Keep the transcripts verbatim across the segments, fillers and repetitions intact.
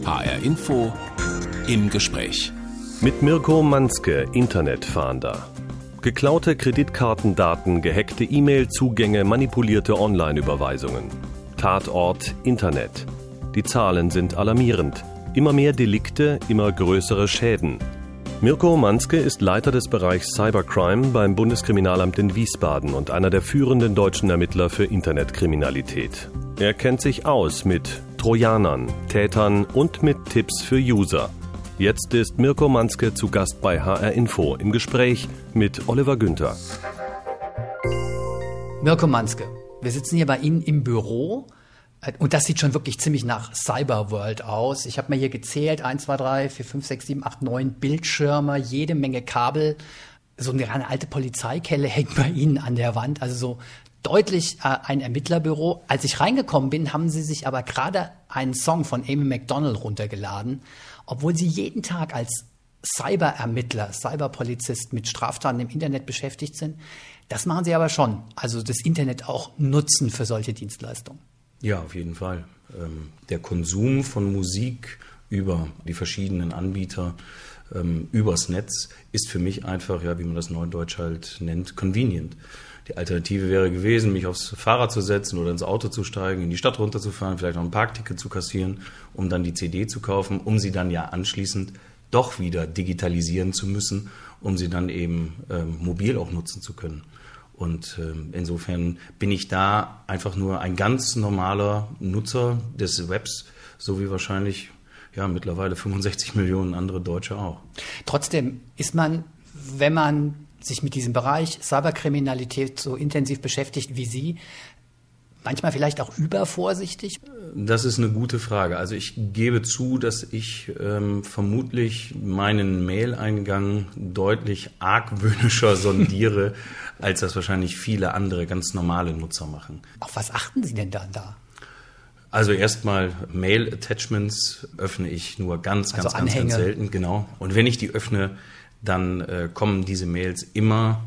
H R Info im Gespräch. Mit Mirko Manske, Internetfahnder. Geklaute Kreditkartendaten, gehackte E-Mail-Zugänge, manipulierte Online-Überweisungen. Tatort Internet. Die Zahlen sind alarmierend. Immer mehr Delikte, immer größere Schäden. Mirko Manske ist Leiter des Bereichs Cybercrime beim Bundeskriminalamt in Wiesbaden und einer der führenden deutschen Ermittler für Internetkriminalität. Er kennt sich aus mit Trojanern, Tätern und mit Tipps für User. Jetzt ist Mirko Manske zu Gast bei H R Info im Gespräch mit Oliver Günther. Mirko Manske, wir sitzen hier bei Ihnen im Büro und das sieht schon wirklich ziemlich nach Cyberworld aus. Ich habe mir hier gezählt, eins, zwei, drei, vier, fünf, sechs, sieben, acht, neun Bildschirme, jede Menge Kabel. So eine reine alte Polizeikelle hängt bei Ihnen an der Wand, also so deutlich äh, ein Ermittlerbüro. Als ich reingekommen bin, haben Sie sich aber gerade einen Song von Amy Macdonald runtergeladen, obwohl Sie jeden Tag als Cyberermittler, Cyberpolizist mit Straftaten im Internet beschäftigt sind. Das machen Sie aber schon, also das Internet auch nutzen für solche Dienstleistungen. Ja, auf jeden Fall. Ähm, der Konsum von Musik über die verschiedenen Anbieter, ähm, übers Netz, ist für mich einfach, ja, wie man das neudeutsch halt nennt, convenient. Die Alternative wäre gewesen, mich aufs Fahrrad zu setzen oder ins Auto zu steigen, in die Stadt runterzufahren, vielleicht noch ein Parkticket zu kassieren, um dann die C D zu kaufen, um sie dann ja anschließend doch wieder digitalisieren zu müssen, um sie dann eben ähm, mobil auch nutzen zu können. Und ähm, insofern bin ich da einfach nur ein ganz normaler Nutzer des Webs, so wie wahrscheinlich ja mittlerweile fünfundsechzig Millionen andere Deutsche auch. Trotzdem ist man, wenn man sich mit diesem Bereich Cyberkriminalität so intensiv beschäftigt wie Sie, manchmal vielleicht auch übervorsichtig? Das ist eine gute Frage. Also ich gebe zu, dass ich ähm, vermutlich meinen Mail-Eingang deutlich argwöhnischer sondiere, als das wahrscheinlich viele andere ganz normale Nutzer machen. Auf was achten Sie denn dann da? Also erstmal Mail-Attachments öffne ich nur ganz, ganz, also ganz, ganz selten. Genau. Und wenn ich die öffne, dann äh, kommen diese Mails immer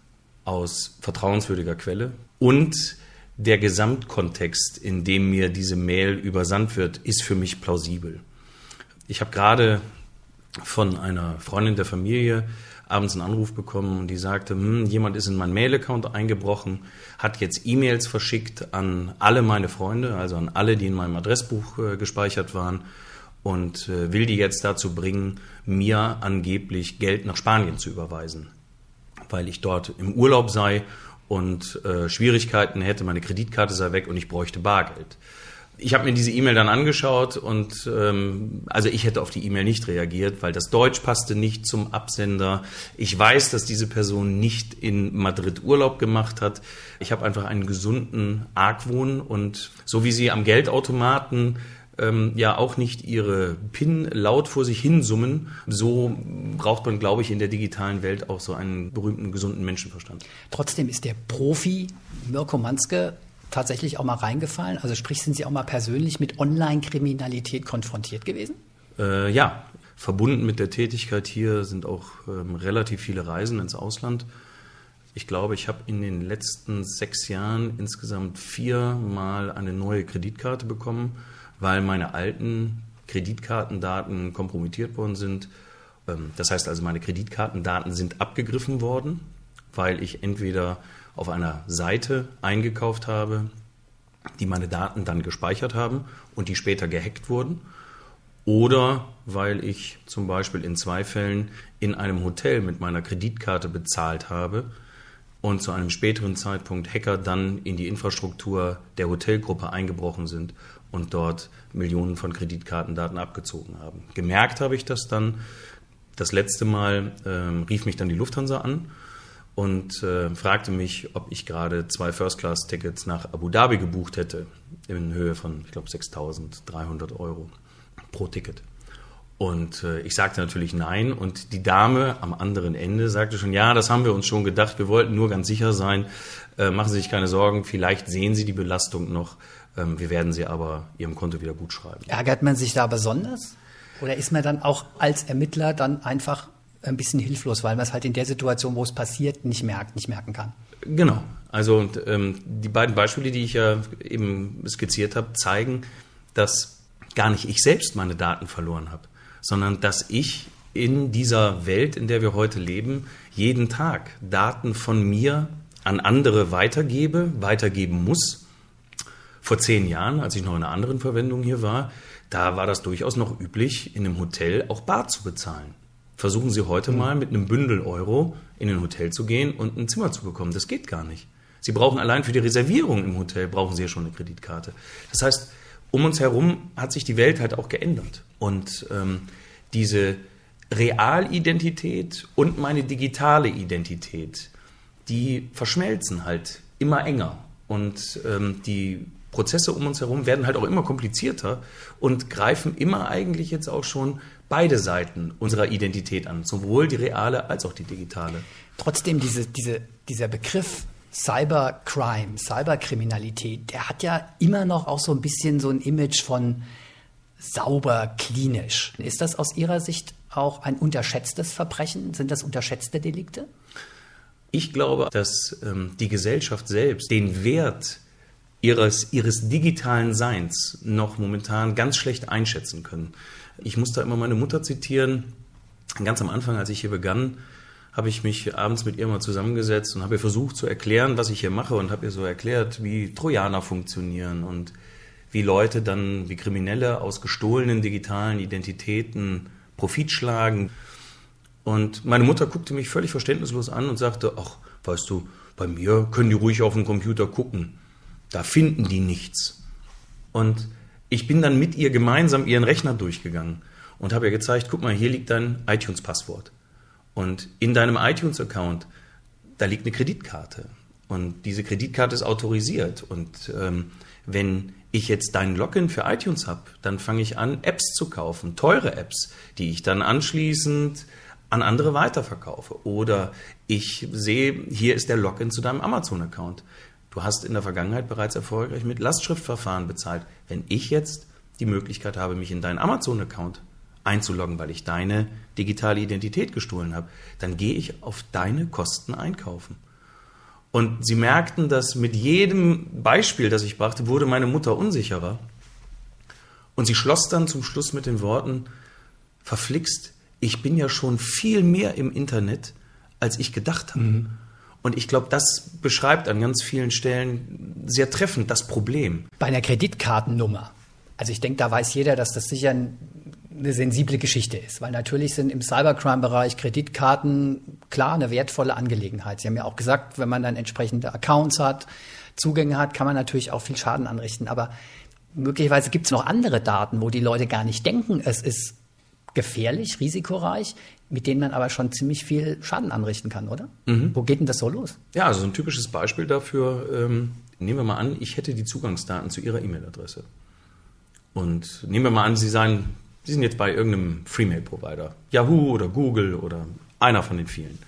aus vertrauenswürdiger Quelle. Und der Gesamtkontext, in dem mir diese Mail übersandt wird, ist für mich plausibel. Ich habe gerade von einer Freundin der Familie abends einen Anruf bekommen und die sagte, hm, jemand ist in meinen Mail-Account eingebrochen, hat jetzt E-Mails verschickt an alle meine Freunde, also an alle, die in meinem Adressbuch äh, gespeichert waren, und äh, will die jetzt dazu bringen, mir angeblich Geld nach Spanien zu überweisen, weil ich dort im Urlaub sei und äh, Schwierigkeiten hätte, meine Kreditkarte sei weg und ich bräuchte Bargeld. Ich habe mir diese E-Mail dann angeschaut und ähm, also ich hätte auf die E-Mail nicht reagiert, weil das Deutsch passte nicht zum Absender. Ich weiß, dass diese Person nicht in Madrid Urlaub gemacht hat. Ich habe einfach einen gesunden Argwohn und so wie sie am Geldautomaten ähm, ja auch nicht ihre PIN laut vor sich hin summen, so braucht man, glaube ich, in der digitalen Welt auch so einen berühmten, gesunden Menschenverstand. Trotzdem ist der Profi Mirko Manske tatsächlich auch mal reingefallen? Also sprich, sind Sie auch mal persönlich mit Online-Kriminalität konfrontiert gewesen? Äh, ja, verbunden mit der Tätigkeit hier sind auch ähm, relativ viele Reisen ins Ausland. Ich glaube, ich habe in den letzten sechs Jahren insgesamt viermal eine neue Kreditkarte bekommen, weil meine alten Kreditkartendaten kompromittiert worden sind. Ähm, das heißt also, meine Kreditkartendaten sind abgegriffen worden, weil ich entweder auf einer Seite eingekauft habe, die meine Daten dann gespeichert haben und die später gehackt wurden, oder weil ich zum Beispiel in zwei Fällen in einem Hotel mit meiner Kreditkarte bezahlt habe und zu einem späteren Zeitpunkt Hacker dann in die Infrastruktur der Hotelgruppe eingebrochen sind und dort Millionen von Kreditkartendaten abgezogen haben. Gemerkt habe ich das dann. Das letzte Mal ähm, rief mich dann die Lufthansa an und äh, fragte mich, ob ich gerade zwei First-Class-Tickets nach Abu Dhabi gebucht hätte, in Höhe von, ich glaube, sechstausenddreihundert Euro pro Ticket. Und äh, ich sagte natürlich nein und die Dame am anderen Ende sagte schon, ja, das haben wir uns schon gedacht, wir wollten nur ganz sicher sein, äh, machen Sie sich keine Sorgen, vielleicht sehen Sie die Belastung noch, ähm, wir werden sie aber Ihrem Konto wieder gut schreiben. Ärgert man sich da besonders? Oder ist man dann auch als Ermittler dann einfach ein bisschen hilflos, weil man es halt in der Situation, wo es passiert, nicht merkt, nicht merken kann? Genau. Also und, ähm, die beiden Beispiele, die ich ja eben skizziert habe, zeigen, dass gar nicht ich selbst meine Daten verloren habe, sondern dass ich in dieser Welt, in der wir heute leben, jeden Tag Daten von mir an andere weitergebe, weitergeben muss. Vor zehn Jahren, als ich noch in einer anderen Verwendung hier war, da war das durchaus noch üblich, in einem Hotel auch bar zu bezahlen. Versuchen Sie heute mal mit einem Bündel Euro in ein Hotel zu gehen und ein Zimmer zu bekommen. Das geht gar nicht. Sie brauchen allein für die Reservierung im Hotel, brauchen Sie ja schon eine Kreditkarte. Das heißt, um uns herum hat sich die Welt halt auch geändert. Und ähm, diese Realidentität und meine digitale Identität, die verschmelzen halt immer enger. Und ähm, die Prozesse um uns herum werden halt auch immer komplizierter und greifen immer eigentlich jetzt auch schon beide Seiten unserer Identität an, sowohl die reale als auch die digitale. Trotzdem, diese, diese, dieser Begriff Cybercrime, Cyberkriminalität, der hat ja immer noch auch so ein bisschen so ein Image von sauber, klinisch. Ist das aus Ihrer Sicht auch ein unterschätztes Verbrechen? Sind das unterschätzte Delikte? Ich glaube, dass ähm, die Gesellschaft selbst den Wert ihres, ihres digitalen Seins noch momentan ganz schlecht einschätzen können. Ich muss da immer meine Mutter zitieren. Ganz am Anfang, als ich hier begann, habe ich mich abends mit ihr mal zusammengesetzt und habe ihr versucht zu erklären, was ich hier mache, und habe ihr so erklärt, wie Trojaner funktionieren und wie Leute dann, wie Kriminelle aus gestohlenen digitalen Identitäten Profit schlagen. Und meine Mutter guckte mich völlig verständnislos an und sagte, ach, weißt du, bei mir können die ruhig auf dem Computer gucken. Da finden die nichts. Und ich bin dann mit ihr gemeinsam ihren Rechner durchgegangen und habe ihr gezeigt, guck mal, hier liegt dein iTunes-Passwort. Und in deinem iTunes-Account, da liegt eine Kreditkarte. Und diese Kreditkarte ist autorisiert. Und ähm, wenn ich jetzt deinen Login für iTunes habe, dann fange ich an, Apps zu kaufen, teure Apps, die ich dann anschließend an andere weiterverkaufe. Oder ich sehe, hier ist der Login zu deinem Amazon-Account. Du hast in der Vergangenheit bereits erfolgreich mit Lastschriftverfahren bezahlt. Wenn ich jetzt die Möglichkeit habe, mich in deinen Amazon-Account einzuloggen, weil ich deine digitale Identität gestohlen habe, dann gehe ich auf deine Kosten einkaufen. Und sie merkten, dass mit jedem Beispiel, das ich brachte, wurde meine Mutter unsicherer. Und sie schloss dann zum Schluss mit den Worten, verflixt, ich bin ja schon viel mehr im Internet, als ich gedacht habe. Mhm. Und ich glaube, das beschreibt an ganz vielen Stellen sehr treffend das Problem. Bei einer Kreditkartennummer, also ich denke, da weiß jeder, dass das sicher eine sensible Geschichte ist, weil natürlich sind im Cybercrime-Bereich Kreditkarten klar eine wertvolle Angelegenheit. Sie haben ja auch gesagt, wenn man dann entsprechende Accounts hat, Zugänge hat, kann man natürlich auch viel Schaden anrichten. Aber möglicherweise gibt es noch andere Daten, wo die Leute gar nicht denken, es ist gefährlich, risikoreich, mit denen man aber schon ziemlich viel Schaden anrichten kann, oder? Mhm. Wo geht denn das so los? Ja, also ein typisches Beispiel dafür, ähm, nehmen wir mal an, ich hätte die Zugangsdaten zu Ihrer E-Mail-Adresse. Und nehmen wir mal an, Sie sagen, Sie sind jetzt bei irgendeinem Freemail-Provider, Yahoo oder Google oder einer von den vielen.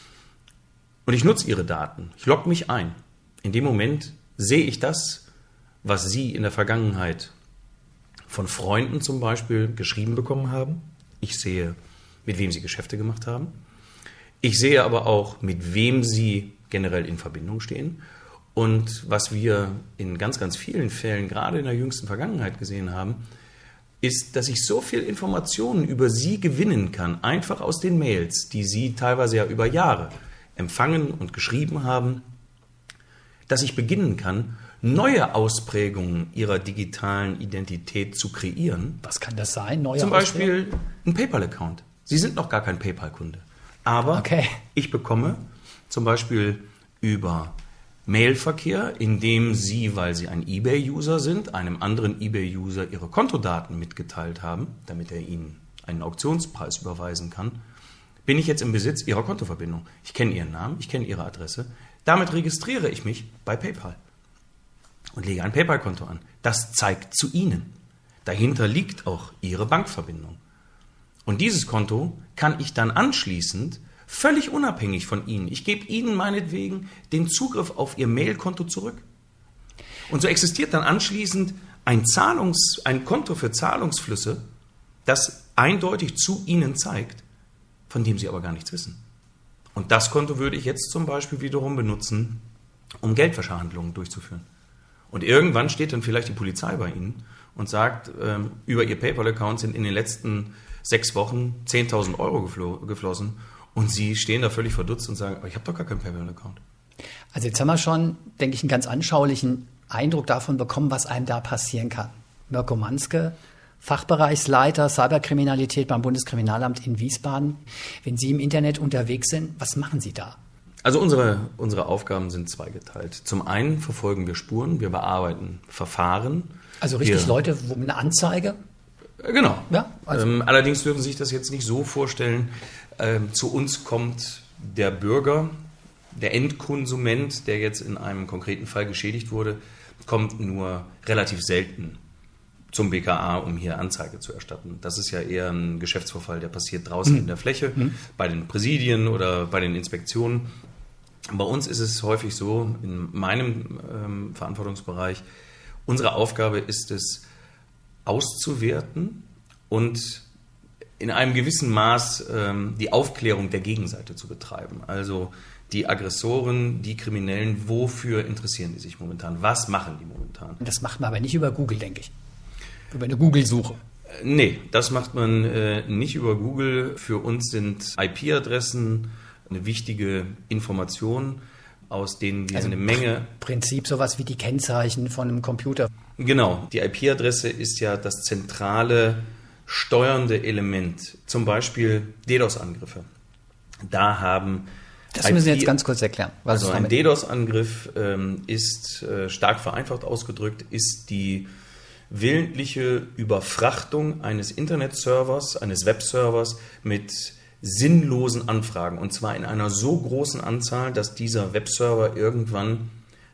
Und ich nutze Ihre Daten, ich logge mich ein. In dem Moment sehe ich das, was Sie in der Vergangenheit von Freunden zum Beispiel geschrieben bekommen haben. Ich sehe, mit wem Sie Geschäfte gemacht haben. Ich sehe aber auch, mit wem Sie generell in Verbindung stehen. Und was wir in ganz, ganz vielen Fällen, gerade in der jüngsten Vergangenheit gesehen haben, ist, dass ich so viel Informationen über Sie gewinnen kann, einfach aus den Mails, die Sie teilweise ja über Jahre empfangen und geschrieben haben, dass ich beginnen kann, neue Ausprägungen Ihrer digitalen Identität zu kreieren. Was kann das sein? Neue Zum Beispiel ein PayPal-Account. Sie sind noch gar kein PayPal-Kunde. Aber okay. Ich bekomme zum Beispiel über Mailverkehr, in dem Sie, weil Sie ein eBay-User sind, einem anderen eBay-User Ihre Kontodaten mitgeteilt haben, damit er Ihnen einen Auktionspreis überweisen kann, bin ich jetzt im Besitz Ihrer Kontoverbindung. Ich kenne Ihren Namen, ich kenne Ihre Adresse. Damit registriere ich mich bei PayPal und lege ein PayPal-Konto an. Das zeigt zu Ihnen. Dahinter liegt auch Ihre Bankverbindung. Und dieses Konto kann ich dann anschließend völlig unabhängig von Ihnen. Ich gebe Ihnen meinetwegen den Zugriff auf Ihr Mailkonto zurück. Und so existiert dann anschließend ein, Zahlungs-, ein Konto für Zahlungsflüsse, das eindeutig zu Ihnen zeigt, von dem Sie aber gar nichts wissen. Und das Konto würde ich jetzt zum Beispiel wiederum benutzen, um Geldwäschehandlungen durchzuführen. Und irgendwann steht dann vielleicht die Polizei bei Ihnen und sagt, ähm, über ihr PayPal-Account sind in den letzten sechs Wochen zehntausend Euro geflo- geflossen und Sie stehen da völlig verdutzt und sagen, aber ich habe doch gar keinen PayPal-Account. Also jetzt haben wir schon, denke ich, einen ganz anschaulichen Eindruck davon bekommen, was einem da passieren kann. Mirko Manske, Fachbereichsleiter Cyberkriminalität beim Bundeskriminalamt in Wiesbaden. Wenn Sie im Internet unterwegs sind, was machen Sie da? Also unsere, unsere Aufgaben sind zweigeteilt. Zum einen verfolgen wir Spuren, wir bearbeiten Verfahren. Also richtig wir, Leute, wo eine Anzeige? Genau. Ja, also. Ähm, allerdings dürfen Sie sich das jetzt nicht so vorstellen. Ähm, zu uns kommt der Bürger, der Endkonsument, der jetzt in einem konkreten Fall geschädigt wurde, kommt nur relativ selten zum B K A, um hier Anzeige zu erstatten. Das ist ja eher ein Geschäftsvorfall, der passiert draußen mhm. in der Fläche, mhm. bei den Präsidien oder bei den Inspektionen. Bei uns ist es häufig so, in meinem ähm, Verantwortungsbereich, unsere Aufgabe ist es, auszuwerten und in einem gewissen Maß ähm, die Aufklärung der Gegenseite zu betreiben. Also die Aggressoren, die Kriminellen, wofür interessieren die sich momentan? Was machen die momentan? Das macht man aber nicht über Google, denke ich. Über eine Google-Suche. Äh, nee, das macht man äh, nicht über Google. Für uns sind I P-Adressen eine wichtige Information, aus denen wir also eine Menge... Im Prinzip sowas wie die Kennzeichen von einem Computer. Genau, die I P-Adresse ist ja das zentrale steuernde Element. Zum Beispiel DDoS-Angriffe. Da haben... Das müssen Sie jetzt ganz kurz erklären. Was also ein DDoS-Angriff ähm, ist, äh, stark vereinfacht ausgedrückt, ist die willentliche Überfrachtung eines Internetservers, eines Webservers mit sinnlosen Anfragen. Und zwar in einer so großen Anzahl, dass dieser Webserver irgendwann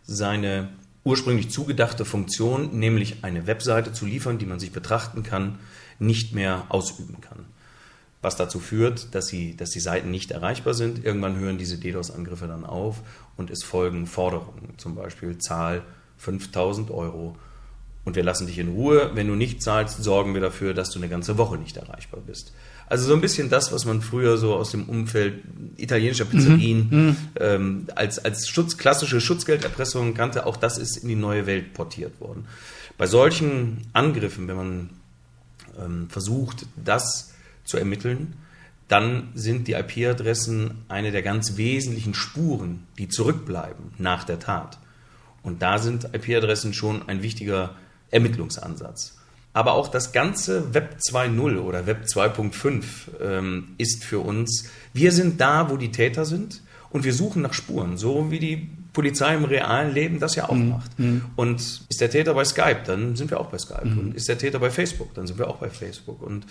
seine ursprünglich zugedachte Funktion, nämlich eine Webseite zu liefern, die man sich betrachten kann, nicht mehr ausüben kann. Was dazu führt, dass, sie, dass die Seiten nicht erreichbar sind. Irgendwann hören diese DDoS-Angriffe dann auf und es folgen Forderungen. Zum Beispiel zahl fünftausend Euro und wir lassen dich in Ruhe. Wenn du nicht zahlst, sorgen wir dafür, dass du eine ganze Woche nicht erreichbar bist. Also so ein bisschen das, was man früher so aus dem Umfeld italienischer Pizzerien mhm. ähm, als, als Schutz, klassische Schutzgelderpressung kannte. Auch das ist in die neue Welt portiert worden. Bei solchen Angriffen, wenn man ähm, versucht, das zu ermitteln, dann sind die I P-Adressen eine der ganz wesentlichen Spuren, die zurückbleiben nach der Tat. Und da sind I P-Adressen schon ein wichtiger Ermittlungsansatz. Aber auch das ganze Web zwei Punkt null oder Web zwei Punkt fünf ähm, ist für uns, wir sind da, wo die Täter sind und wir suchen nach Spuren, so wie die Polizei im realen Leben das ja auch mhm. macht. Mhm. Und ist der Täter bei Skype, dann sind wir auch bei Skype. Mhm. Und ist der Täter bei Facebook, dann sind wir auch bei Facebook. Und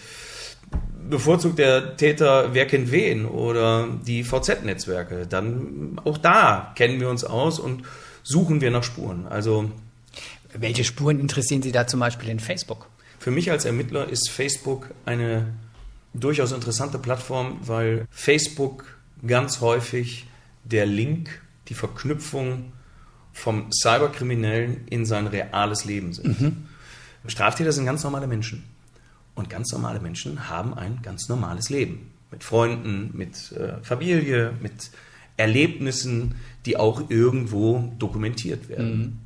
bevorzugt der Täter wer kennt wen oder die V Z-Netzwerke, dann auch da kennen wir uns aus und suchen wir nach Spuren. Also welche Spuren interessieren Sie da zum Beispiel in Facebook? Für mich als Ermittler ist Facebook eine durchaus interessante Plattform, weil Facebook ganz häufig der Link, die Verknüpfung vom Cyberkriminellen in sein reales Leben sind. Mhm. Straftäter sind ganz normale Menschen. Und ganz normale Menschen haben ein ganz normales Leben. Mit Freunden, mit äh, Familie, mit Erlebnissen, die auch irgendwo dokumentiert werden. Mhm.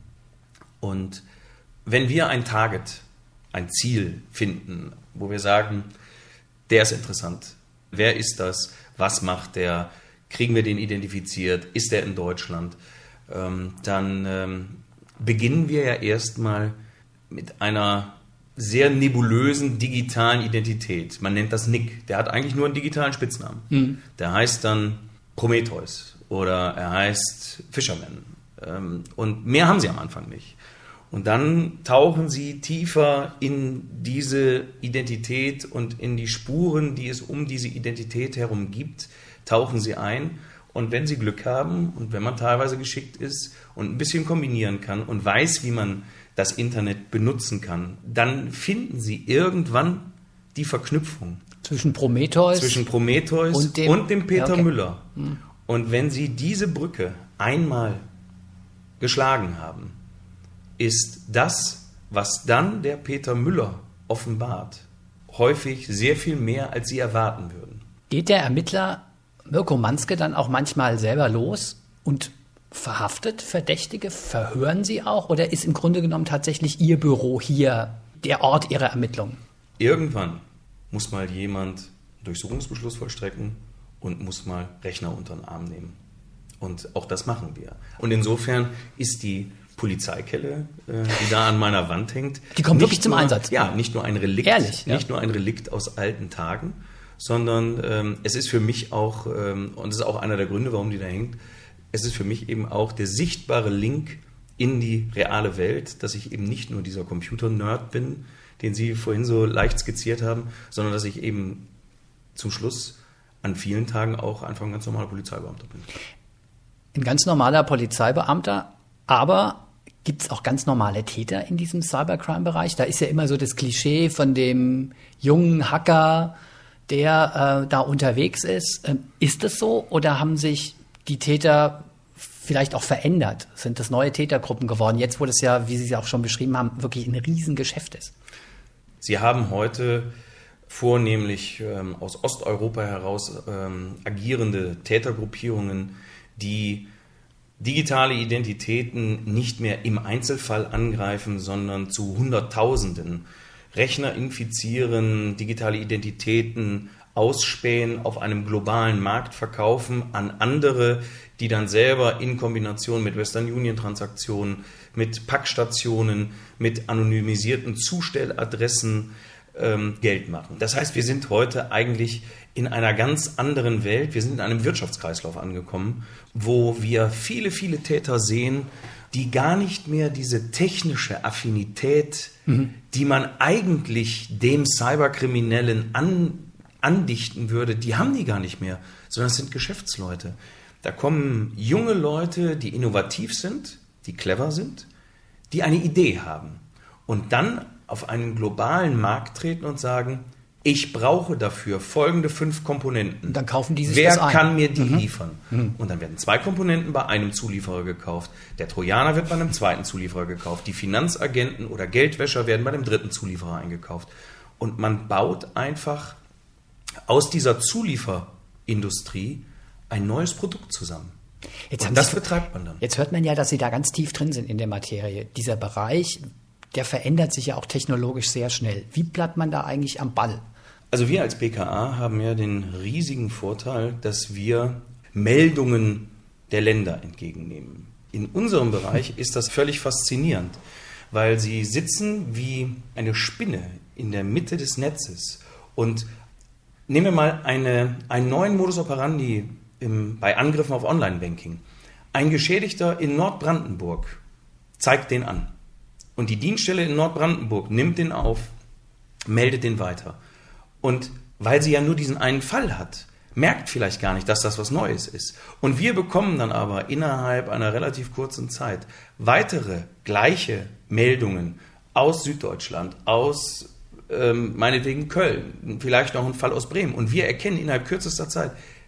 Und wenn wir ein Target, ein Ziel finden, wo wir sagen, der ist interessant, wer ist das, was macht der, kriegen wir den identifiziert, ist der in Deutschland, ähm, dann ähm, beginnen wir ja erstmal mit einer sehr nebulösen digitalen Identität. Man nennt das Nick. Der hat eigentlich nur einen digitalen Spitznamen. Mhm. Der heißt dann Prometheus oder er heißt Fisherman. Ähm, und mehr haben sie am Anfang nicht. Und dann tauchen sie tiefer in diese Identität und in die Spuren, die es um diese Identität herum gibt, tauchen sie ein. Und wenn sie Glück haben und wenn man teilweise geschickt ist und ein bisschen kombinieren kann und weiß, wie man das Internet benutzen kann, dann finden sie irgendwann die Verknüpfung zwischen Prometheus, zwischen Prometheus und, dem, und dem Peter okay. Müller. Hm. Und wenn sie diese Brücke einmal geschlagen haben, ist das, was dann der Peter Müller offenbart, häufig sehr viel mehr, als sie erwarten würden. Geht der Ermittler Mirko Manske dann auch manchmal selber los und verhaftet Verdächtige? Verhören Sie auch? Oder ist im Grunde genommen tatsächlich Ihr Büro hier der Ort Ihrer Ermittlungen? Irgendwann muss mal jemand Durchsuchungsbeschluss vollstrecken und muss mal Rechner unter den Arm nehmen. Und auch das machen wir. Und insofern ist die Polizeikelle, äh, die da an meiner Wand hängt, die kommt nicht wirklich zum nur, Einsatz. Ja, nicht nur ein Relikt, Ehrlich, ja? nicht nur ein Relikt aus alten Tagen, sondern ähm, es ist für mich auch, ähm, und das ist auch einer der Gründe, warum die da hängt, es ist für mich eben auch der sichtbare Link in die reale Welt, dass ich eben nicht nur dieser Computer-Nerd bin, den Sie vorhin so leicht skizziert haben, sondern dass ich eben zum Schluss an vielen Tagen auch einfach ein ganz normaler Polizeibeamter bin. Ein ganz normaler Polizeibeamter, aber gibt es auch ganz normale Täter in diesem Cybercrime-Bereich? Da ist ja immer so das Klischee von dem jungen Hacker, der äh, da unterwegs ist. Ähm, ist das so oder haben sich die Täter vielleicht auch verändert? Sind das neue Tätergruppen geworden, jetzt wo das ja, wie Sie es auch schon beschrieben haben, wirklich ein Riesengeschäft ist? Sie haben heute vornehmlich ähm, aus Osteuropa heraus ähm, agierende Tätergruppierungen, die digitale Identitäten nicht mehr im Einzelfall angreifen, sondern zu Hunderttausenden. Rechner infizieren, digitale Identitäten ausspähen, auf einem globalen Markt verkaufen an andere, die dann selber in Kombination mit Western Union Transaktionen, mit Packstationen, mit anonymisierten Zustelladressen ähm, Geld machen. Das heißt, wir sind heute eigentlich in einer ganz anderen Welt. Wir sind in einem Wirtschaftskreislauf angekommen, wo wir viele, viele Täter sehen, die gar nicht mehr diese technische Affinität, mhm. die man eigentlich dem Cyberkriminellen an, andichten würde, die haben die gar nicht mehr, sondern es sind Geschäftsleute. Da kommen junge Leute, die innovativ sind, die clever sind, die eine Idee haben und dann auf einen globalen Markt treten und sagen, ich brauche dafür folgende fünf Komponenten. Und dann kaufen die sich Wer das ein. kann mir die mhm. liefern? Mhm. Und dann werden zwei Komponenten bei einem Zulieferer gekauft. Der Trojaner wird bei einem zweiten Zulieferer gekauft. Die Finanzagenten oder Geldwäscher werden bei dem dritten Zulieferer eingekauft. Und man baut einfach aus dieser Zulieferindustrie ein neues Produkt zusammen. Jetzt und das Sie, betreibt man dann. Jetzt hört man ja, dass Sie da ganz tief drin sind in der Materie. Dieser Bereich, der verändert sich ja auch technologisch sehr schnell. Wie bleibt man da eigentlich am Ball? Also wir als B K A haben ja den riesigen Vorteil, dass wir Meldungen der Länder entgegennehmen. In unserem Bereich ist das völlig faszinierend, weil sie sitzen wie eine Spinne in der Mitte des Netzes. Und nehmen wir mal eine, einen neuen Modus operandi im, bei Angriffen auf Online-Banking. Ein Geschädigter in Nordbrandenburg zeigt den an. Und die Dienststelle in Nordbrandenburg nimmt den auf, meldet den weiter. Und weil sie ja nur diesen einen Fall hat, merkt vielleicht gar nicht, dass das was Neues ist. Und wir bekommen dann aber innerhalb einer relativ kurzen Zeit weitere gleiche Meldungen aus Süddeutschland, aus ähm, meinetwegen Köln, vielleicht noch ein Fall aus Bremen. Und wir erkennen innerhalb kürzester Zeit,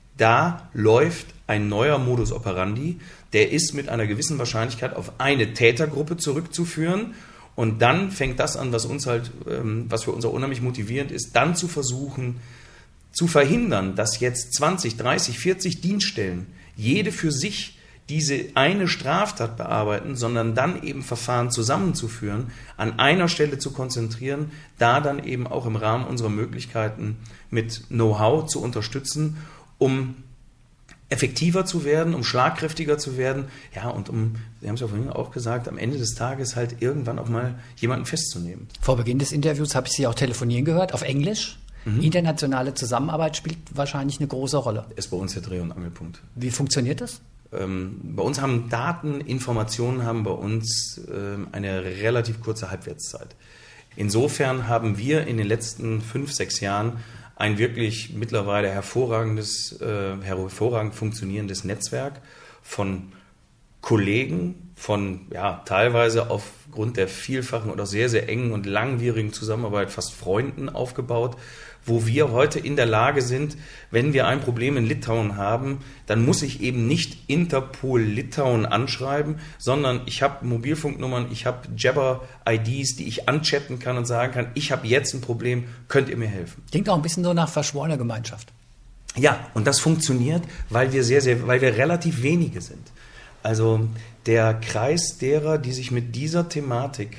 da läuft ein neuer Modus operandi, der ist mit einer gewissen Wahrscheinlichkeit auf eine Tätergruppe zurückzuführen. Und dann fängt das an, was uns halt, was für uns auch unheimlich motivierend ist, dann zu versuchen, zu verhindern, dass jetzt zwanzig, dreißig, vierzig Dienststellen jede für sich diese eine Straftat bearbeiten, sondern dann eben Verfahren zusammenzuführen, an einer Stelle zu konzentrieren, da dann eben auch im Rahmen unserer Möglichkeiten mit Know-how zu unterstützen, um effektiver zu werden, um schlagkräftiger zu werden, ja, und um, Sie haben es ja vorhin auch gesagt, am Ende des Tages halt irgendwann auch mal jemanden festzunehmen. Vor Beginn des Interviews habe ich Sie auch telefonieren gehört, auf Englisch. Mhm. Internationale Zusammenarbeit spielt wahrscheinlich eine große Rolle. Ist bei uns der Dreh- und Angelpunkt. Wie funktioniert das? Ähm, bei uns haben Daten, Informationen haben bei uns ähm, eine relativ kurze Halbwertszeit. Insofern haben wir in den letzten fünf, sechs Jahren ein wirklich mittlerweile hervorragendes, äh, hervorragend funktionierendes Netzwerk von Kollegen, von ja, teilweise aufgrund der vielfachen oder sehr, sehr engen und langwierigen Zusammenarbeit fast Freunden aufgebaut, wo wir heute in der Lage sind, wenn wir ein Problem in Litauen haben, dann muss ich eben nicht Interpol Litauen anschreiben, sondern ich habe Mobilfunknummern, ich habe Jabber-I Ds, die ich anchatten kann und sagen kann, ich habe jetzt ein Problem, könnt ihr mir helfen? Klingt auch ein bisschen so nach verschworener Gemeinschaft. Ja, und das funktioniert, weil wir sehr, sehr, weil wir relativ wenige sind. Also der Kreis derer, die sich mit dieser Thematik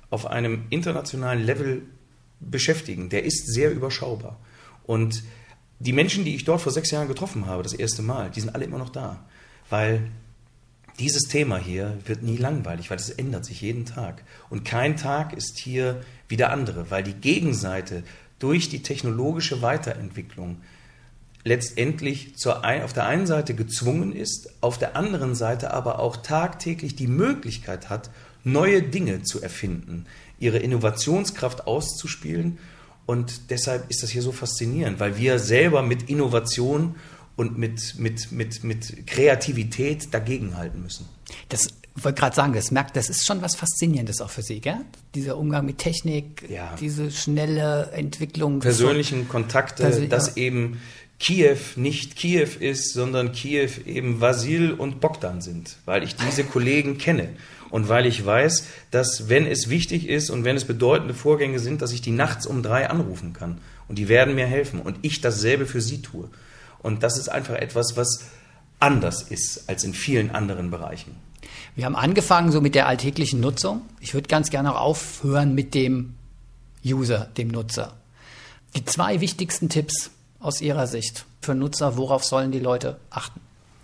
auf einem internationalen Level beschäftigen, der ist sehr überschaubar. Und die Menschen, die ich dort vor sechs Jahren getroffen habe, das erste Mal, die sind alle immer noch da. Weil dieses Thema hier wird nie langweilig, weil es ändert sich jeden Tag. Und kein Tag ist hier wie der andere, weil die Gegenseite durch die technologische Weiterentwicklung letztendlich zur ein, auf der einen Seite gezwungen ist, auf der anderen Seite aber auch tagtäglich die Möglichkeit hat, neue Dinge zu erfinden, ihre Innovationskraft auszuspielen. Und deshalb ist das hier so faszinierend, weil wir selber mit Innovation und mit, mit, mit, mit Kreativität dagegenhalten müssen. Das ich wollte gerade sagen, das merkt, das ist schon was Faszinierendes auch für Sie, gell? Dieser Umgang mit Technik, ja. Diese schnelle Entwicklung. Persönlichen Kontakte, Persön- dass ja. eben Kiew nicht Kiew ist, sondern Kiew eben Vasil und Bogdan sind, weil ich diese Kollegen kenne und weil ich weiß, dass wenn es wichtig ist und wenn es bedeutende Vorgänge sind, dass ich die nachts um drei anrufen kann und die werden mir helfen und ich dasselbe für sie tue. Und das ist einfach etwas, was anders ist als in vielen anderen Bereichen. Wir haben angefangen so mit der alltäglichen Nutzung. Ich würde ganz gerne auch aufhören mit dem User, dem Nutzer. Die zwei wichtigsten Tipps aus Ihrer Sicht für Nutzer, worauf sollen die Leute achten?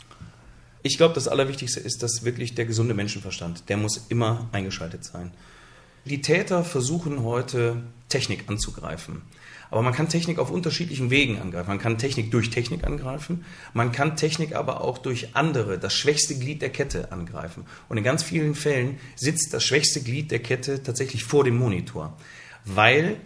Ich glaube, das Allerwichtigste ist, dass wirklich der gesunde Menschenverstand, der muss immer eingeschaltet sein. Die Täter versuchen heute, Technik anzugreifen. Aber man kann Technik auf unterschiedlichen Wegen angreifen. Man kann Technik durch Technik angreifen, man kann Technik aber auch durch andere, das schwächste Glied der Kette angreifen. Und in ganz vielen Fällen sitzt das schwächste Glied der Kette tatsächlich vor dem Monitor, weil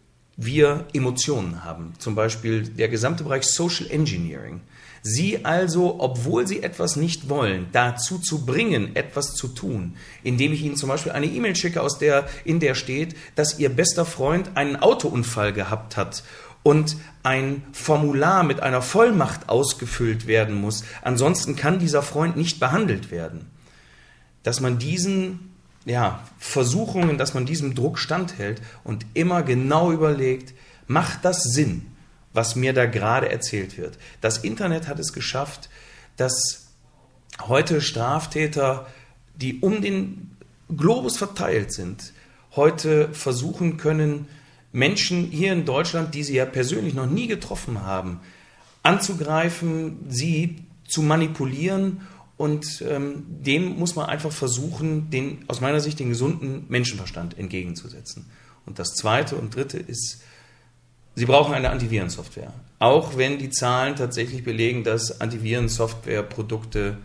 wir Emotionen haben. Zum Beispiel der gesamte Bereich Social Engineering. Sie also, obwohl Sie etwas nicht wollen, dazu zu bringen, etwas zu tun, indem ich Ihnen zum Beispiel eine E-Mail schicke, aus der, in der steht, dass Ihr bester Freund einen Autounfall gehabt hat und ein Formular mit einer Vollmacht ausgefüllt werden muss. Ansonsten kann dieser Freund nicht behandelt werden. Dass man diesen ja, Versuchungen, dass man diesem Druck standhält und immer genau überlegt, macht das Sinn, was mir da gerade erzählt wird. Das Internet hat es geschafft, dass heute Straftäter, die um den Globus verteilt sind, heute versuchen können, Menschen hier in Deutschland, die sie ja persönlich noch nie getroffen haben, anzugreifen, sie zu manipulieren. Und ähm, dem muss man einfach versuchen, den, aus meiner Sicht den gesunden Menschenverstand entgegenzusetzen. Und das Zweite und Dritte ist, Sie brauchen eine Antivirensoftware. Auch wenn die Zahlen tatsächlich belegen, dass Antivirensoftwareprodukte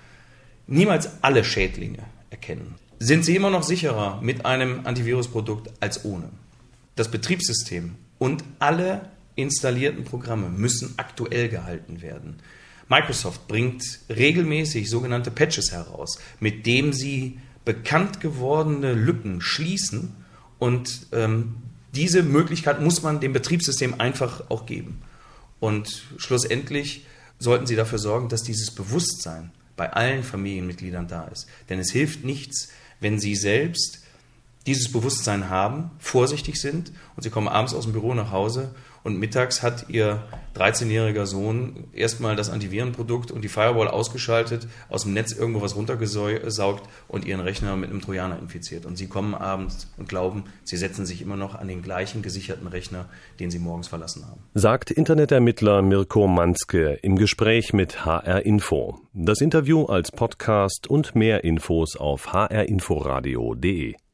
niemals alle Schädlinge erkennen, sind sie immer noch sicherer mit einem Antivirusprodukt als ohne. Das Betriebssystem und alle installierten Programme müssen aktuell gehalten werden. Microsoft bringt regelmäßig sogenannte Patches heraus, mit dem sie bekannt gewordene Lücken schließen und ähm, diese Möglichkeit muss man dem Betriebssystem einfach auch geben. Und schlussendlich sollten Sie dafür sorgen, dass dieses Bewusstsein bei allen Familienmitgliedern da ist. Denn es hilft nichts, wenn Sie selbst dieses Bewusstsein haben, vorsichtig sind und Sie kommen abends aus dem Büro nach Hause und mittags hat Ihr dreizehnjähriger Sohn erstmal das Antivirenprodukt und die Firewall ausgeschaltet, aus dem Netz irgendwo was runtergesaugt und Ihren Rechner mit einem Trojaner infiziert. Und Sie kommen abends und glauben, Sie setzen sich immer noch an den gleichen gesicherten Rechner, den Sie morgens verlassen haben. Sagt Internetermittler Mirko Mantzke im Gespräch mit H R Info. Das Interview als Podcast und mehr Infos auf h r inforadio punkt d e.